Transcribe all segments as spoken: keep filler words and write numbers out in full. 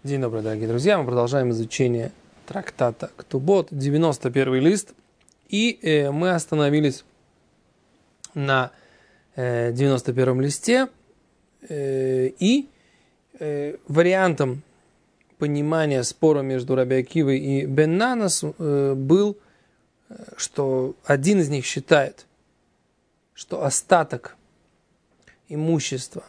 День добрый, дорогие друзья. Мы продолжаем изучение трактата Ктубот, девяносто первый лист. И э, мы остановились на э, девяносто первом листе. Э, и э, вариантом понимания спора между Раби Акивой и Бен Нанас э, был, что один из них считает, что остаток имущества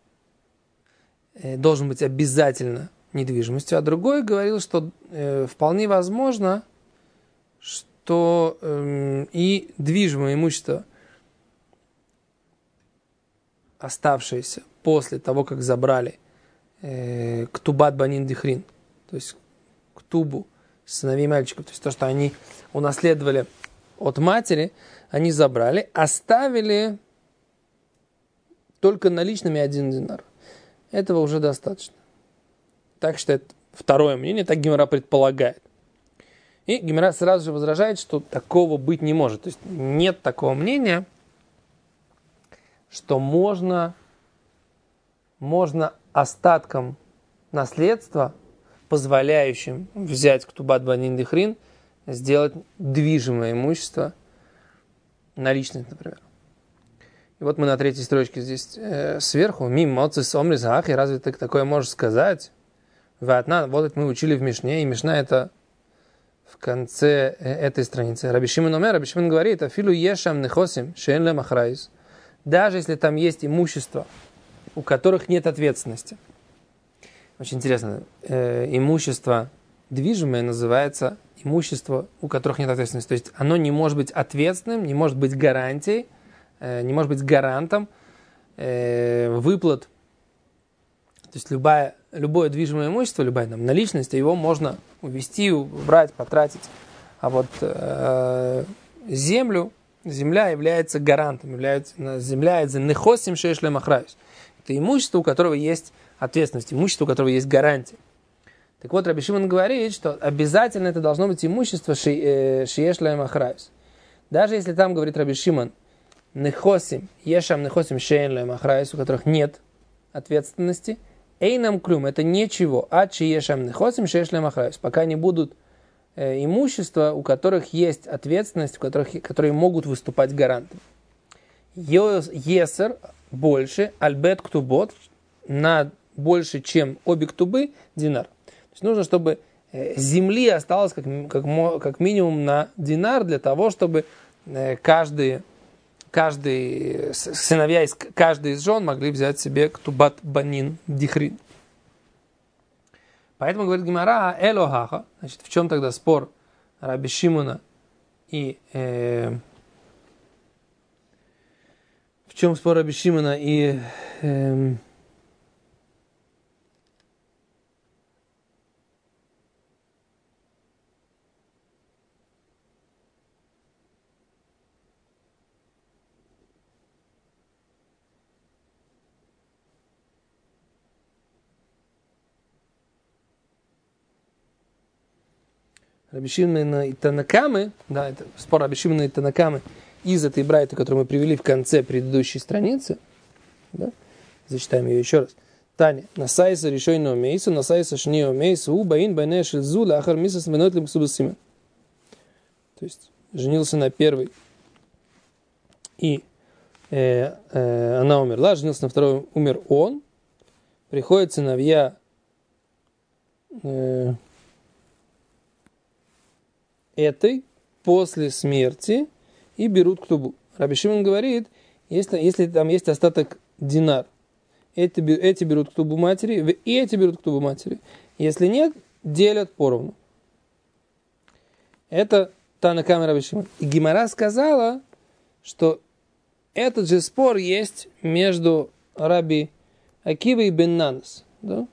э, должен быть обязательно недвижимостью, а другой говорил, что э, вполне возможно, что э, и движимое имущество, оставшееся после того, как забрали э, ктубат банин дихрин, то есть ктубу сыновей мальчиков, то есть то, что они унаследовали от матери, они забрали, оставили только наличными один динар. Этого уже достаточно. Так считает второе мнение, так Гемара предполагает. И Гемара сразу же возражает, что такого быть не может. То есть нет такого мнения, что можно, можно остатком наследства, позволяющим взять ктубат банин дихрин, сделать движимое имущество, наличность, например. И вот мы на третьей строчке здесь э, сверху. Мим моцис омрис ахи, разве ты такое можешь сказать? Ватна, вот это мы учили в Мишне, и Мишна это в конце этой страницы. Раби Шимон омер, Раби Шимон говорит, афилу ешам нехосим шеен лем ахраис. Даже если там есть имущество, у которых нет ответственности. Очень интересно, э, имущество движимое называется имущество, у которых нет ответственности. То есть оно не может быть ответственным, не может быть гарантией, э, не может быть гарантом э, выплат. То есть любая, любое движимое имущество, любая там, наличность, его можно увести, убрать, потратить. А вот э, землю, земля является гарантом, является, земля это нехосим шееш лем ахраис. Это имущество, у которого есть ответственность, имущество, у которого есть гарантия. Так вот, Раби Шимон говорит, что обязательно это должно быть имущество шееш лем ахраис. Даже если там, говорит Раби Шимон, нехосим, ешам нехосим шеен лем ахраис, у которых нет ответственности, эйнам клюм, это ничего, а чиешам нехосим шееш лем ахраис, пока не будут э, имущества, у которых есть ответственность, у которых, которые могут выступать гарантом. Есер больше, альбет ктубот, на больше, чем обе ктубы, динар. То есть нужно, чтобы э, земли осталось как, как, как минимум на динар, для того, чтобы э, каждый, каждый сыновья из каждой из жен могли взять себе ктубат банин дихрин. Поэтому говорит Гемара элохаха. Значит, в чем тогда спор Раби Шимона и э, в чем спор Раби Шимона и э, Раби Шимона и Танакамы, да, это спор Раби Шимона и Танакамы из этой брайты, которую мы привели в конце предыдущей страницы, да, зачитаем ее еще раз. Таня, насайса решойного мейса, насайса шнио мейса, у баин байне шельзу, лахар мисас менот лим субасима. То есть, женился на первой, и э, э, она умерла, женился на второй, умер он, приходят сыновья э, этой после смерти и берут ктубу. Раби Шимон говорит, если, если там есть остаток динар, эти, эти берут ктубу матери, и эти берут ктубу матери. Если нет, делят поровну. Это Танакама Раби Шимон. И Гемара сказала, что этот же спор есть между Раби Акивой и Бен Нанас. Да?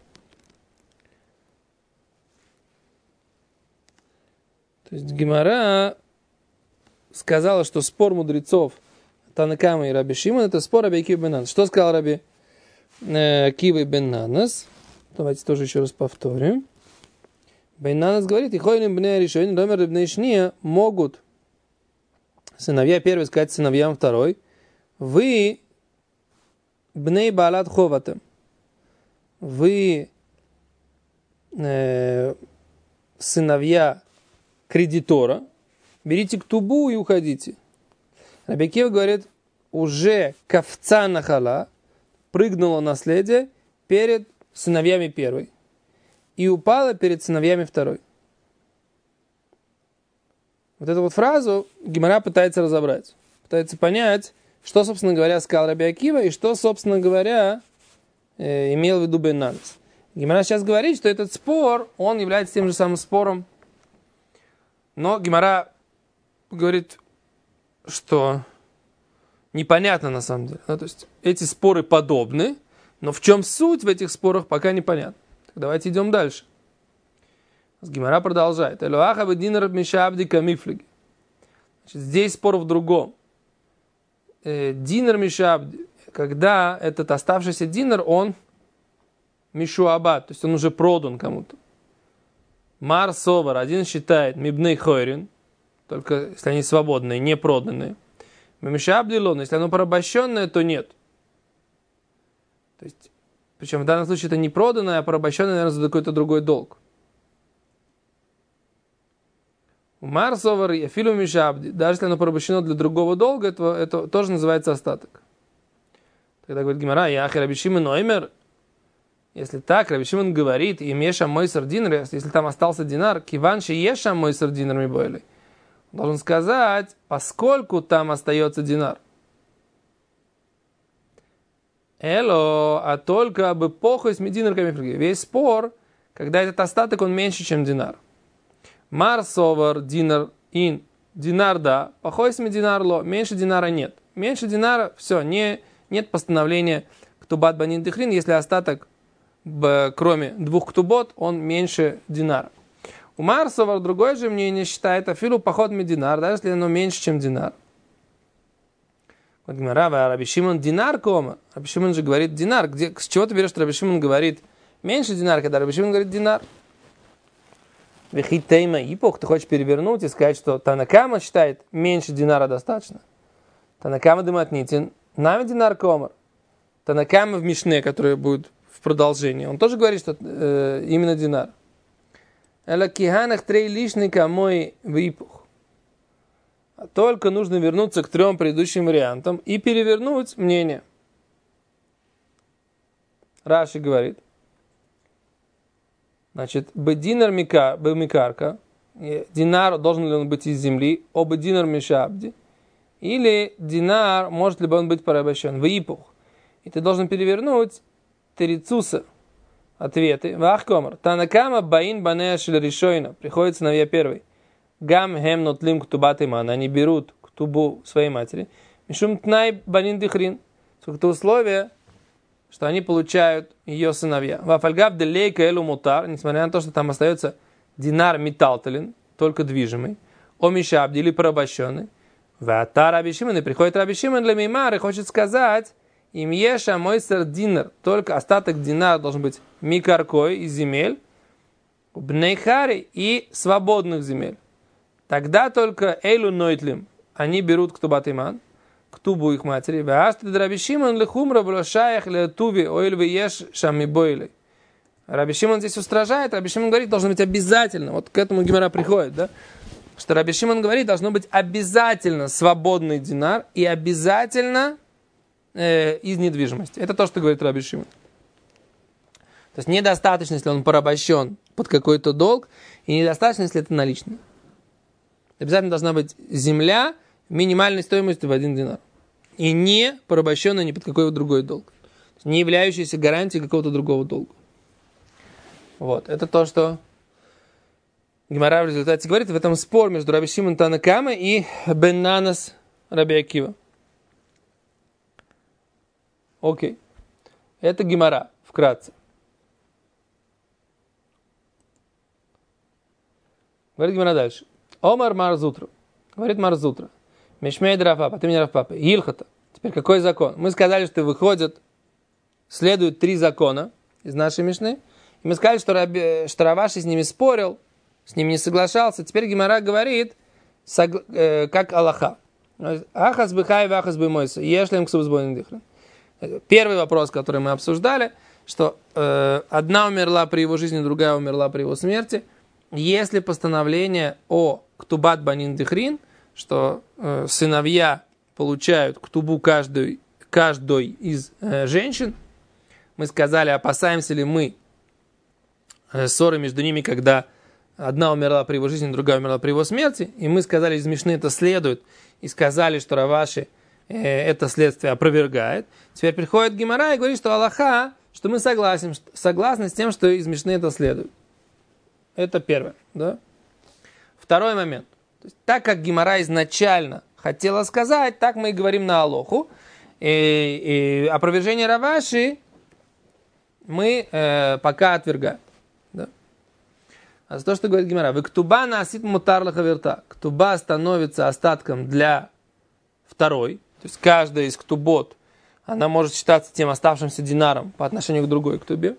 То есть Гемара сказала, что спор мудрецов Танакама и Раби Шимон это спор Раби Акивы и Бен Нанас. Что сказал Раби э, Акива и Бен Нанас? Давайте тоже еще раз повторим. Бен Нанас говорит, и хойним бней решойн, домер бней шния могут сыновья первый сказать сыновьям второй, вы бней балат ховатем, вы э, сыновья кредитора, берите ктубу и уходите. Раби Акива говорит, уже ковца нахала, прыгнуло наследие перед сыновьями первой и упало перед сыновьями второй. Вот эту вот фразу Гемара пытается разобрать, пытается понять, что, собственно говоря, сказал Раби Акива и что, собственно говоря, э, имел в виду бен Нанес. Гемара сейчас говорит, что этот спор, он является тем же самым спором, но Гемара говорит, что непонятно на самом деле. Ну, то есть эти споры подобны, но в чем суть в этих спорах, пока непонятно. Так давайте идем дальше. Гемара продолжает. Значит, здесь спор в другом. Динар мишабди, когда этот оставшийся динар, он мишуабад, то есть он уже продан кому-то. Мар совар, один считает мибней хойрин, только если они свободные, не проданные. Мишабди лон, если оно порабощенное, то нет. То есть, причем в данном случае это не проданное, а порабощенное, наверное, за какой-то другой долг. Мар совар и афилу мишабди, даже если оно порабощено для другого долга, это, это тоже называется остаток. Тогда говорит Гемара, яхи Раби Шимон оймер, если так, Раби Шимон говорит, им еша мойсер динар, если там остался динар, киванши еша мойсер динар ми бойли. Должен сказать, поскольку там остается динар. Эло, а только бы похуй с динарками. Весь спор, когда этот остаток, он меньше, чем динар. Мар совар динар ин. Динар да, похуй с динар ло. Меньше динара нет. Меньше динара, все, не, нет постановления ктубат банин дихрин, если остаток, кроме двух ктубот, он меньше динара. У Марсовар другое же мнение считает афилу поход мединар, даже если оно меньше, чем динар. Вот Гмара, Раби Шимон динар кома. Раби Шимон же говорит динар. Где, с чего ты берешь, что Раби Шимон говорит меньше динар, когда Раби Шимон говорит динар? Вехит тейма ипох, ты хочешь перевернуть и сказать, что Танакама считает меньше динара достаточно. Танакама дыматнитин, нами динар комар. Танакама в Мишне, который будет в продолжении, он тоже говорит, что э, именно динар. Эла киханах трей лишника мой випух. Только нужно вернуться к трем предыдущим вариантам и перевернуть мнение. Раши говорит, значит, бединар мика, бемикарка, динар должен ли он быть из земли, оба динар мишабди, или динар, может ли он быть порабощен, випух. И ты должен перевернуть терицуса. Ответы. Вахкомар. Танакама баин банея шелеришойна. Приходит сыновья первый. Гам хем нотлим ктубат имана. Они берут ктубу своей матери. Мишум тнай банин дихрин. Это условие, что они получают ее сыновья. Вафальгав делейка элу мутар. Несмотря на то, что там остается динар металталин, только движимый. О мишабди или порабощенный. Вата Раби Шимон. И приходит Раби Шимон для Меймар и хочет сказать, им еша мойсер динар. Только остаток динара должен быть микаркой из земель, бнейхари и свободных земель. Тогда только эйлу нойтлим они берут ктубат иман, ктубу их матери. Ваашты Раби Шимон лехумра блошаях летуви ойл вееш шами бойли. Раби Шимон здесь устражает. Раби Шимон говорит, должно быть обязательно. Вот к этому Гемара приходит, да? Что Раби Шимон говорит, должно быть обязательно свободный динар и обязательно э, из недвижимости. Это то, что говорит Раби Шимон. То есть недостаточно, если он порабощен под какой-то долг, и недостаточно, если это наличный. Обязательно должна быть земля минимальной стоимостью в один динар. И не порабощенная ни под какой другой долг. Не являющаяся гарантией какого-то другого долга. Вот. Это то, что Гемара в результате говорит. В этом спор между Раби Шимон Танакама и бен Нанес Раби Акива. Окей. Это Гемара. Вкратце. Говорит Гемара дальше. Омар Марзутра. Говорит Марзутра. Мишмейд Рафапа. Ты меня Рафапа. Илхата. Теперь какой закон? Мы сказали, что выходят, следуют три закона из нашей Мишны. И мы сказали, что, Раби, что Раваши с ними спорил, с ними не соглашался. Теперь Гемара говорит, согла, э, как Аллаха. Ахас бихай вахас бимойса. Ешлем ксубсбойн дихрен. Первый вопрос, который мы обсуждали, что э, одна умерла при его жизни, другая умерла при его смерти. Если постановление о ктубат банин дихрин, что э, сыновья получают ктубу каждой, каждой из э, женщин, мы сказали, опасаемся ли мы э, ссоры между ними, когда одна умерла при его жизни, другая умерла при его смерти, и мы сказали, из Мишны это следует, и сказали, что Раваши э, это следствие опровергает. Теперь приходит Гемара и говорит, что Аллаха, что мы согласен, согласны с тем, что из Мишны это следует. Это первое. Да? Второй момент. То есть, так как Гемара изначально хотела сказать, так мы и говорим на Алоху. И, и опровержение Раваши мы э, пока отвергаем. Да? А за то, что говорит Гемара, «Вектуба насит мутар лахаверта». Ктуба становится остатком для второй. То есть каждая из ктубот, она может считаться тем оставшимся динаром по отношению к другой ктубе.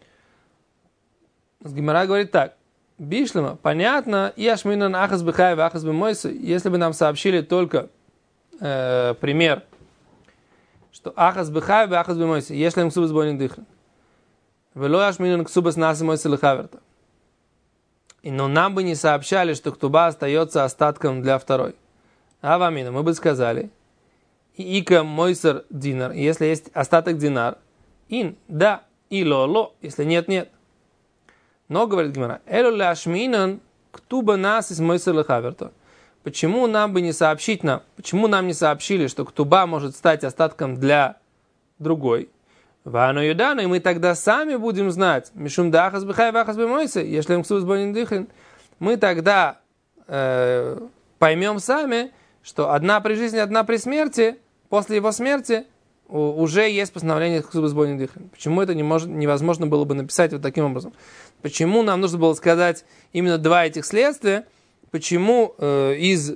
Гемара говорит так. Бишлема, понятно, и ашминан ахас бихай в ахас бимойсы, если бы нам сообщили только э, пример, что ахас бихай в ахас бимойсы, если им ксубас бойнин дыхрен. Вело ашминан ксубас насы мойсы лихаверта. И но нам бы не сообщали, что ктуба остается остатком для второй. А вамина, мы бы сказали, и ика мойсер динар, если есть остаток динар, ин, да, и ло-ло, если нет, нет. Но, говорит Гемара, элу ляшминан ктуба нас из мойсер лихаверта. Почему нам бы не сообщить нам, почему нам не сообщили, что ктуба может стать остатком для другой? Вану юдану, и мы тогда сами будем знать, мишум да ахас бихай вахас бимойсе, если им ксубас бонин дыхрин, мы тогда э, поймем сами, что одна при жизни, одна при смерти, после его смерти уже есть постановление ксубас бонин дыхрин. Почему это не может, невозможно было бы написать вот таким образом? Почему нам нужно было сказать именно два этих следствия? Почему э, из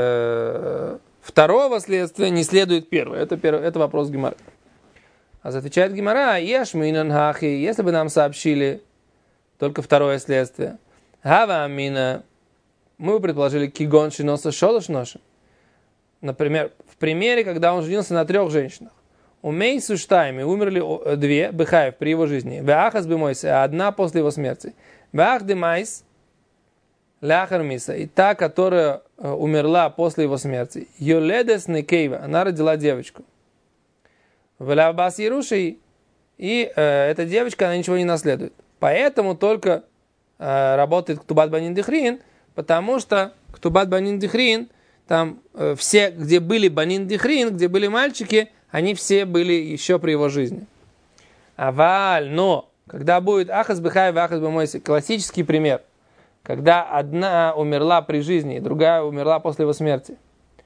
э, второго следствия не следует первое? Это, первое, это вопрос Гемары. А отвечает Гемара, ешминан хахи, если бы нам сообщили только второе следствие. Хава амина, мы бы предположили кигон шиноса шолош ноши. Например, в примере, когда он женился на трех женщинах. У Мейсу Штайми умерли две, Бехаев при его жизни. Веахас бемойсе, а одна после его смерти. Веах демайс, ляхар миса. И та, которая умерла после его смерти. Йоледес некейва, она родила девочку. Велавбас Яруши, и э, эта девочка, она ничего не наследует. Поэтому только э, работает Ктубат банин дихрин, потому что Ктубат банин дихрин, там э, все, где были банин дихрин, где были мальчики, они все были еще при его жизни. Аваль, но, когда будет ахас бихай в ахас бемойси, классический пример, когда одна умерла при жизни, другая умерла после его смерти.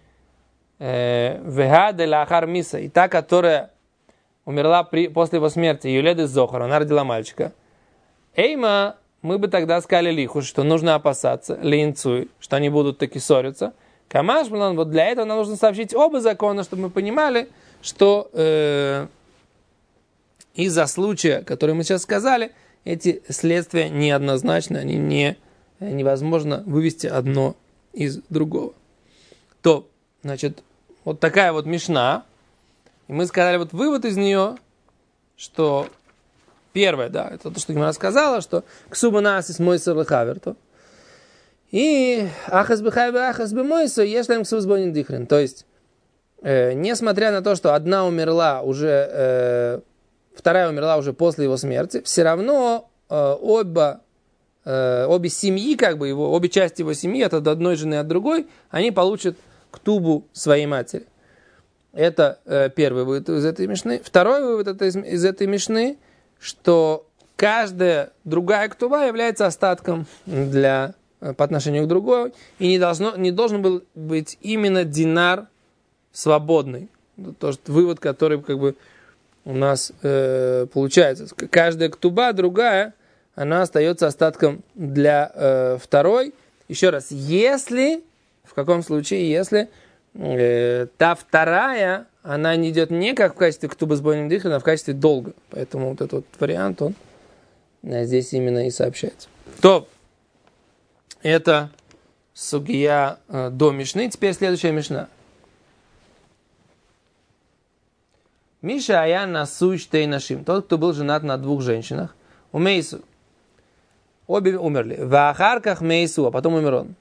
Вега де лахар миса, и та, которая умерла при, после его смерти, Юледы Зохар, она родила мальчика. Эйма, мы бы тогда сказали лиху, что нужно опасаться, линцуй, что они будут таки ссориться. Камаш, вот для этого нам нужно сообщить оба закона, чтобы мы понимали, что э, из-за случая, который мы сейчас сказали, эти следствия неоднозначны, они не, невозможно вывести одно из другого. То, значит, вот такая вот мишна, и мы сказали вот вывод из нее, что первое, да, это то, что Гемара сказала, что ксуба насис мойсер лехаверто, и ахас бихай ахас бемойсо, если им ксубас бонин дихрин, то есть Э, несмотря на то, что одна умерла уже, э, вторая умерла уже после его смерти, все равно э, оба, э, обе семьи, как бы его, обе части его семьи, от одной жены и от другой, они получат ктубу своей матери. Это э, первый вывод из этой мишны. Второй вывод это из, из этой мишны, что каждая другая ктуба является остатком для, по отношению к другой, и не, должно, не должен был быть именно динар свободный. То, что вывод, который как бы у нас э, получается. Каждая ктуба, другая, она остается остатком для э, второй. Еще раз, если, в каком случае, если э, та вторая, она не идет не как в качестве ктуба с бойным дыханием, а в качестве долга. Поэтому вот этот вот вариант, он здесь именно и сообщается. То, это сугия э, до мишны. Теперь следующая мишна. Миша ая насуй штей нашим. Тот, кто был женат на двух женщинах. У Мейсу. Обе умерли. В Ахарках Мейсу, а потом умер он.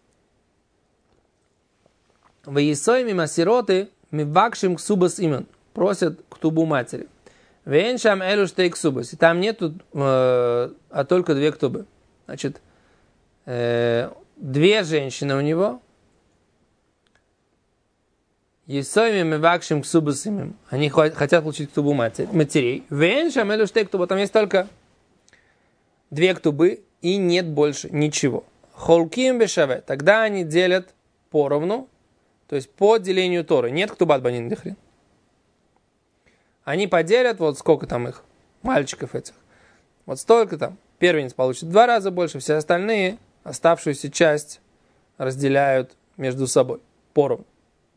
В Есой мимо сироты мивакшим ксубас имен. Просят ктубу матери. Веншам элю штей ксубас. И там нету, э, а только две ктубы. Значит, э, две женщины у него. Есой мивакшим ксубас имен. Они хотят получить ктубу матери, матерей. Веншам элю штей ктуба. Там есть только две ктубы и нет больше ничего. Холким бешаве. Тогда они делят поровну. То есть по делению Торы. Нет ктубат банин дихрин. Они поделят, вот сколько там их, мальчиков этих. Вот столько там. Первенец получит в два раза больше, все остальные оставшуюся часть разделяют между собой. Поровну.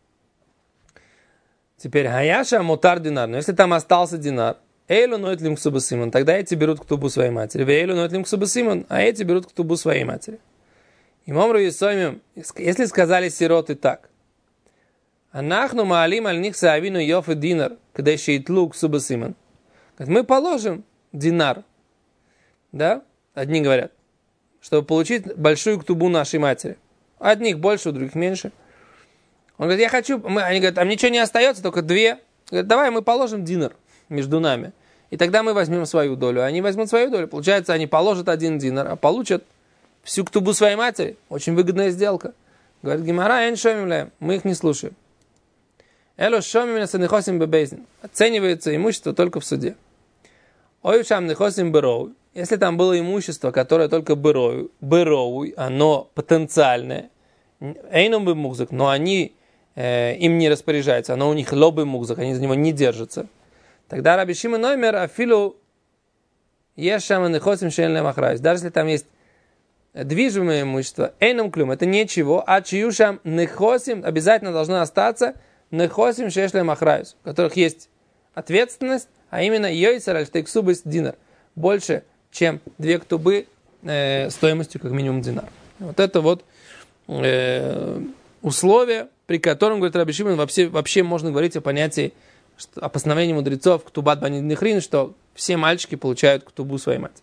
Теперь Хаяша мутар динар. Но если там остался динар, Эйлу ноет лим ксубу симон, тогда эти берут ктубу своей матери. Эйлу ноет лим ксубу симон, а эти берут ктубу своей матери. И мамру Есоймим, если сказали сироты так, Анахну маалим аль них саавину йоф и динар, когда еще итлук субасиман. Мы положим динар, да? Одни говорят, чтобы получить большую ктубу нашей матери. Одних больше, у других меньше. Он говорит, я хочу, мы, они говорят, а мне ничего не остается, только две. Говорит, давай мы положим динар между нами. И тогда мы возьмем свою долю. Они возьмут свою долю. Получается, они положат один динар, а получат всю ктубу своей матери. Очень выгодная сделка. Говорит Гемара, мы их не слушаем. Эло шомим нехосим бебейзин. Оценивается имущество только в суде. Ой, шам нехосим бэроу. Если там было имущество, которое только бэроу, бэроу, оно потенциальное, эйном бы музык, но они э, им не распоряжаются, оно у них лобы музык, они за него не держатся. Тогда Раби Шимон номер афилу ешам нехосим шельнем ахрайс. Даже если там есть движимое имущество, эйном клюм, это ничего, а чиюшам нехосим обязательно должно остаться нехосим шешлем ахрайс, у которых есть ответственность, а именно йойсер альштейксубыс динар, больше, чем две ктубы э, стоимостью как минимум динар. Вот это вот э, условие, при котором, говорит Раби Шимон, вообще, вообще можно говорить о понятии, что, о постановлении мудрецов ктубат банин дихрин, что все мальчики получают ктубу своей матери.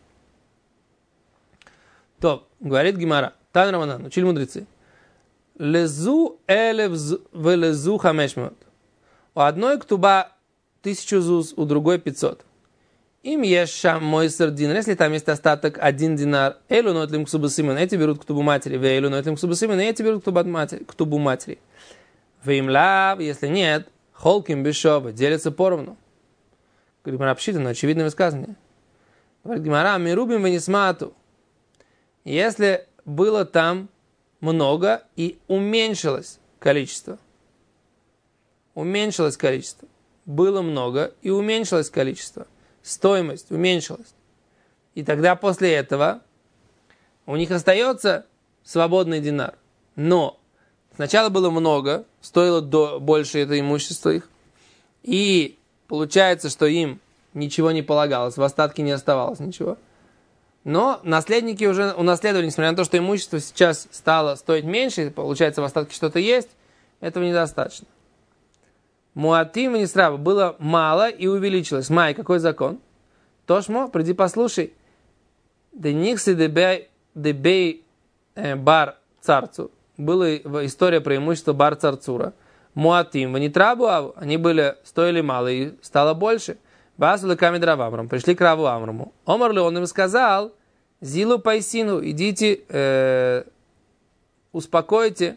То, говорит Гемара, Тан Раманан, учили мудрецы, лезу элев в лезу хамешмот. У одной ктуба тысячу зуз, у другой пятьсот. Им ешам мойсер динар. Если там есть остаток один динар, элю нотлим ктубу симон, эти берут ктубу матери, в элю нотлим ктубу симон, эти берут ктубу матери. В им лав, если нет, холким бешова, делятся поровну. Говорит, мы обсчитано, очевидное высказывание. Говорит Гемара, мы рубим венесмату. Если было там много и уменьшилось количество. Уменьшилось количество. Было много и уменьшилось количество. Стоимость уменьшилась. И тогда после этого у них остается свободный динар. Но сначала было много, стоило до, больше это имущество их. И получается, что им ничего не полагалось, в остатке не оставалось ничего. Но наследники уже унаследовали, несмотря на то, что имущество сейчас стало стоить меньше, получается, в остатке что-то есть, этого недостаточно. Муатим и Нисраба было мало и увеличилось. Май, какой закон? Тошмо, приди послушай. Дениксы дебей бар царцу. Была история про имущество бар царцура. Муатим, ванитрабу, они были, стоили мало и стало больше. Басули камед Равамрам. Пришли к Раву Амраму. Омарли, он им сказал, Зилу Пайсину, идите, э, успокойте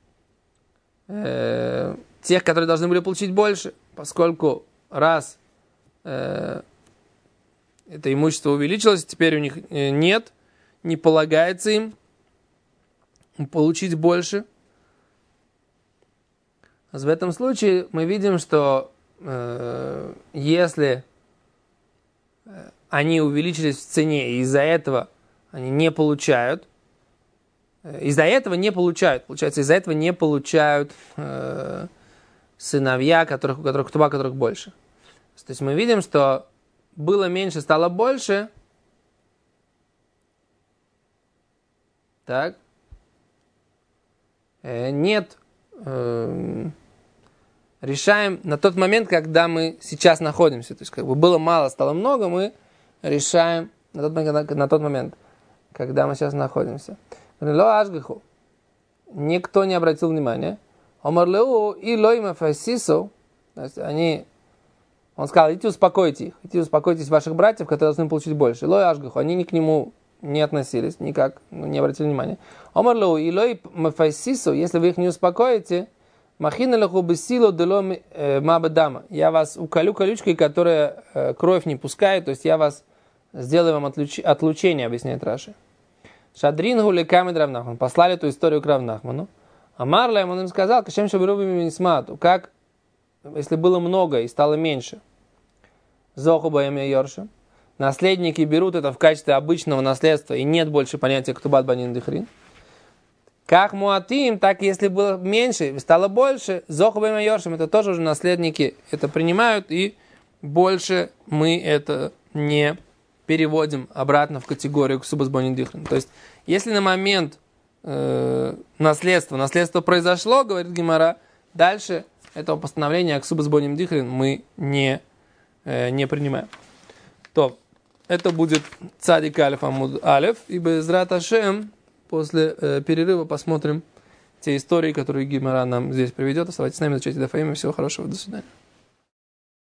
э, тех, которые должны были получить больше, поскольку раз э, это имущество увеличилось, теперь у них нет, не полагается им получить больше. В этом случае мы видим, что э, если они увеличились в цене, и из-за этого они не получают, из-за этого не получают, получается, из-за этого не получают э, сыновья, которых, у которых ктуба, которых больше. То есть мы видим, что было меньше, стало больше. Так. Э, нет э, решаем на тот момент, когда мы сейчас находимся. То есть, как бы было мало, стало много, мы решаем на тот момент, на тот момент когда мы сейчас находимся. Никто не обратил внимания. Омарлеу и лойма фасису. То есть они, он сказал, идите успокойте их, идите успокойтесь ваших братьев, которые должны получить больше. Лой ашгаху, они ни к нему не относились, никак, не обратили внимания. Омарлеу и лой фасису, если вы их не успокоите, махина лаху бесилу дело мабадама. Я вас уколю колючкой, которая э, кровь не пускает, то есть я вас сделаю вам отлуч... отлучение, объясняет Раши. Шадрин гули камед Рав Нахман. Послали эту историю к Рав Нахману. А Марлем, он им сказал, кашем шабирубим нисмату, как, если было много и стало меньше. Зохуба имя Йорша. Наследники берут это в качестве обычного наследства, и нет больше понятия ктубат банин дихрин. Как муатим, так если было меньше, стало больше, зохуба имя Йоршем, это тоже уже наследники это принимают, и больше мы это не переводим обратно в категорию ктубат банин дихрин. То есть, если на момент э, наследства, наследство произошло, говорит Гемара, дальше этого постановления ктубат банин дихрин мы не, э, не принимаем. То, это будет цадик алиф амуд алиф, и безрат ашем после э, перерыва посмотрим те истории, которые Гемара нам здесь приведет. Оставайтесь с нами, изучайте Дафаим, и всего хорошего, до свидания.